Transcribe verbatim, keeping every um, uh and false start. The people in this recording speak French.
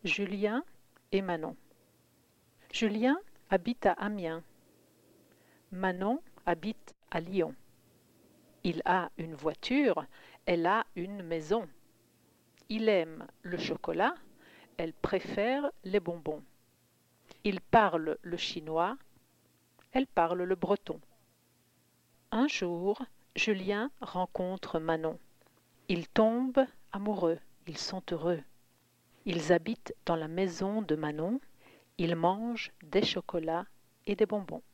Julien et Manon. Julien habite à Amiens. Manon habite à Lyon. Il a une voiture, elle a une maison. Il aime le chocolat, elle préfère les bonbons. Il parle le chinois, elle parle le breton. Un jour, Julien rencontre Manon. Ils tombent amoureux, ils sont heureux. Ils habitent dans la maison de Manon, ils mangent des chocolats et des bonbons.